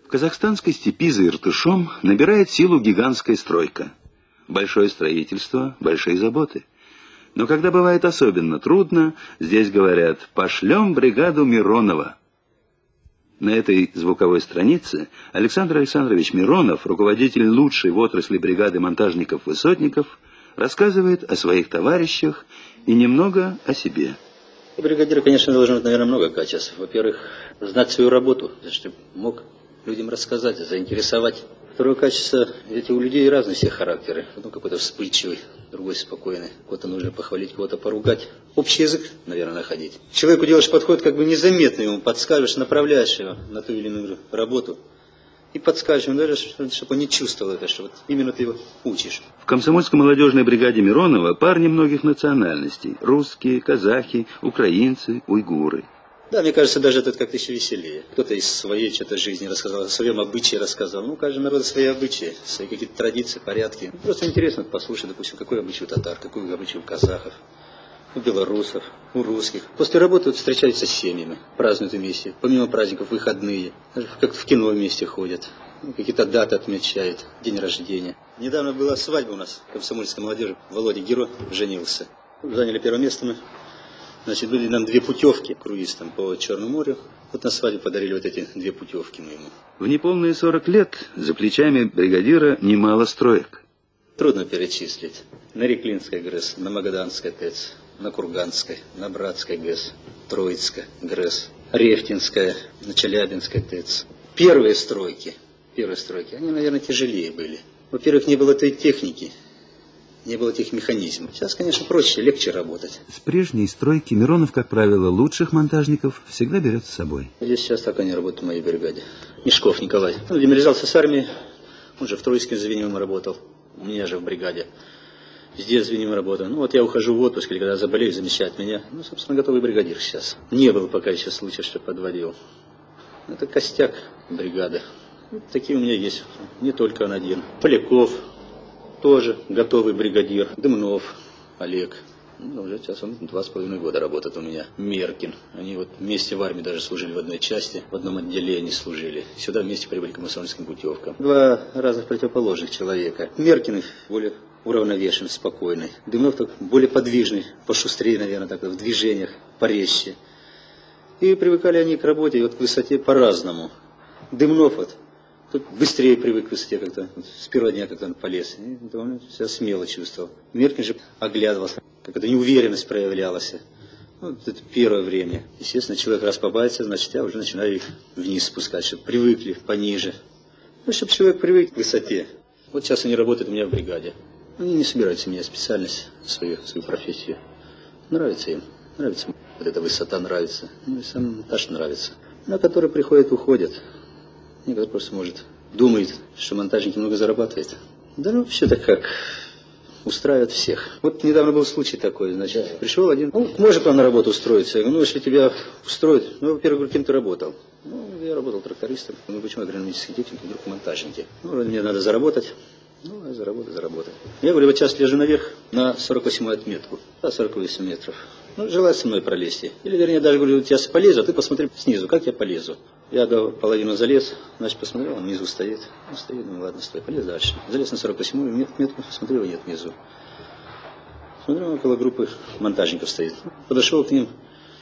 В казахстанской степи за Иртышом набирает силу гигантская стройка. Большое строительство, большие заботы. Но когда бывает особенно трудно, здесь говорят: «Пошлем бригаду Миронова». На этой звуковой странице Александр Александрович Миронов, руководитель лучшей в отрасли бригады монтажников-высотников, рассказывает о своих товарищах и немного о себе. У бригадира, конечно, должно быть, наверное, много качеств. Во-первых, знать свою работу, чтобы мог людям рассказать, заинтересовать. Второе качество, ведь у людей разные все характеры. Одно какой-то вспыльчивый, другой спокойный. Кого-то нужно похвалить, кого-то поругать. Общий язык, наверное, находить. Человеку делаешь подход как бы незаметно, ему подскажешь, направляешь его на ту или иную работу. И подскажешь ему даже, чтобы он не чувствовал это, что вот именно ты его учишь. В комсомольско-молодежной бригаде Миронова парни многих национальностей. Русские, казахи, украинцы, уйгуры. Да, мне кажется, даже это как-то еще веселее. Кто-то из своей что-то жизни рассказал, о своем обычае рассказал. Ну, каждый народ свои обычаи, свои какие-то традиции, порядки. Просто интересно послушать, допустим, какой обычай у татар, какой обычай у казахов, у белорусов, у русских. После работы вот встречаются с семьями, празднуют вместе. Помимо праздников, выходные. Даже как в кино вместе ходят. Какие-то даты отмечают, день рождения. Недавно была свадьба у нас, комсомольской молодежи. Володя Геро женился. Заняли первое место мы. Значит, были нам 2 путевки круизом по Черному морю. Вот на свадьбе подарили вот эти 2 путевки мы ему. В неполные 40 лет за плечами бригадира немало строек. Трудно перечислить. На Реклинской ГРЭС, на Магаданской ТЭЦ, на Курганской, на Братской ГЭС, Троицкая ГРЭС, Рефтинская, на Челябинской ТЭЦ. Первые стройки, они, наверное, тяжелее были. Во-первых, не было этой техники. Не было этих механизмов. Сейчас, конечно, проще, легче работать. С прежней стройки Миронов, как правило, лучших монтажников всегда берет с собой. Здесь сейчас так они работают в моей бригаде. Мешков Николай. Он демобилизовался с армии. Он же в Троицком звеньевом работал. У меня же в бригаде. Здесь звеньевым работал. Ну вот я ухожу в отпуск, или когда заболею, замещает меня. Ну, собственно, готовый бригадир сейчас. Не было пока еще случая, что подводил. Это костяк бригады. Вот такие у меня есть. Не только он один. Поляков. Тоже готовый бригадир. Дымнов Олег. Ну, уже сейчас он 2,5 года работает у меня. Меркин. Они вот вместе в армии даже служили в одной части, в одном отделении служили. Сюда вместе прибыли к комсомольским путевкам. 2 разных противоположных человека. Меркин более уравновешенный, спокойный. Дымнов так более подвижный, пошустрее, наверное, так в движениях, порезче. И привыкали они к работе, и вот к высоте по-разному. Дымнов вот. Тут быстрее привык к высоте как-то. С первого дня как-то он полез. И он себя смело чувствовал. Меркин же оглядывался. Какая-то неуверенность проявлялась. Вот это первое время. Естественно, человек раз побавится, значит, я уже начинаю их вниз спускать, чтобы привыкли пониже. Ну, чтобы человек привык к высоте. Вот сейчас они работают у меня в бригаде. Они не собираются менять специальность, свою профессию. Нравится им. Нравится. Вот эта высота нравится. Ну и сам монтаж нравится. На которые приходят, уходят. Некоторые просто, может, думает, что монтажники много зарабатывают. Да ну, все так как устраивает всех. Вот недавно был случай такой, значит, пришел один, ну, может он на работу устроиться? Я говорю, ну, если тебя устроит, ну, во-первых, кем ты работал? Ну, я работал трактористом, ну, почему агрономический техник, вдруг монтажники? Ну, мне надо заработать. Ну, я заработать. Я говорю, вот сейчас лежу наверх на 48-ю отметку, 48 метров. Ну, желаю со мной пролезть. Или, вернее, даже говорю, я полезу, а ты посмотри снизу, как я полезу. Я до половины залез, значит, посмотрел, он внизу стоит. Он стоит, ну ладно, стой, полез дальше. Залез на 48-ю метку, смотрю, его нет внизу. Смотрю, около группы монтажников стоит. Подошел к ним.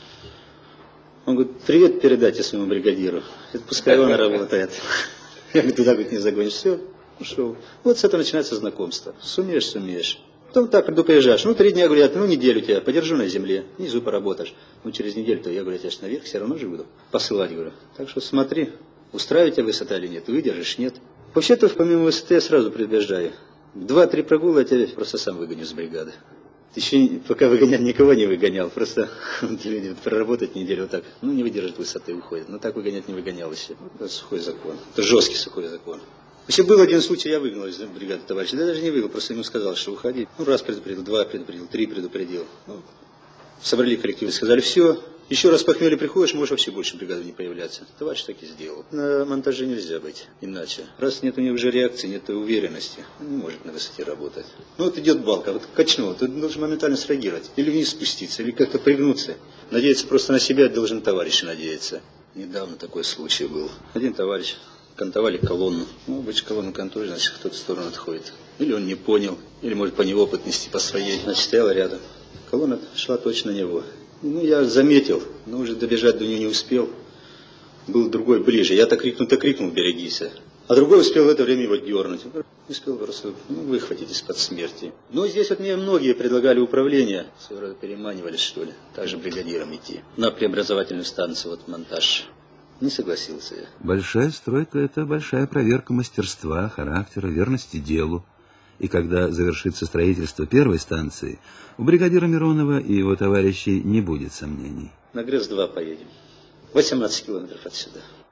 Он говорит, привет передайте своему бригадиру. Это пускай он работает. Я говорю, туда не загонишь. Все, ушел. Вот с этого начинается знакомство. Сумеешь. Потом так предупреждаешь. Ну, 3 дня, говорят, ну, неделю тебя подержу на земле, внизу поработаешь. Ну, через неделю-то я, говорю, я тебя наверх все равно же буду посылать, говорю. Так что смотри, устраивает тебя высота или нет, выдержишь, нет. Вообще-то, помимо высоты, я сразу предупреждаю. 2-3 прогула я тебя просто сам выгоню с бригады. Ты еще пока выгонял, никого не выгонял. Просто люди проработать неделю вот так, ну, не выдержат высоты, уходят. Но так выгонять не выгонял еще. Это сухой закон. Это жесткий сухой закон. Вообще был один случай, я выгнал из бригады товарища. Да даже не выгнал, просто ему сказал, что уходи. Ну, раз предупредил, 2 предупредил, 3 предупредил. Ну, собрали коллектив и сказали, все, еще раз похмелье приходишь, можешь вообще больше в бригаду не появляться. Товарищ так и сделал. На монтаже нельзя быть иначе. Раз нет у него уже реакции, нет уверенности, он не может на высоте работать. Ну, вот идет балка, вот качнул, ты должен моментально среагировать. Или вниз спуститься, или как-то пригнуться. Надеяться просто на себя должен товарищ надеяться. Недавно такой случай был. Один товарищ кантовали колонну. Ну, обычно колонну кантуешь, значит, кто-то в сторону отходит. Или он не понял, или может по неопытности, по своей. Значит, стояла рядом. Колонна шла точно на него. Ну, я заметил, но уже добежать до нее не успел. Был другой ближе. Я так крикнул, берегись. А другой успел в это время его дернуть. Успел просто выхватить из-под смерти. Но здесь вот мне многие предлагали управление. Все вроде переманивали, что ли. Также бригадиром идти. На преобразовательную станцию, вот монтаж. Не согласился я. Большая стройка – это большая проверка мастерства, характера, верности делу. И когда завершится строительство первой станции, у бригадира Миронова и его товарищей не будет сомнений. На ГРЭС-2 поедем. 18 километров отсюда.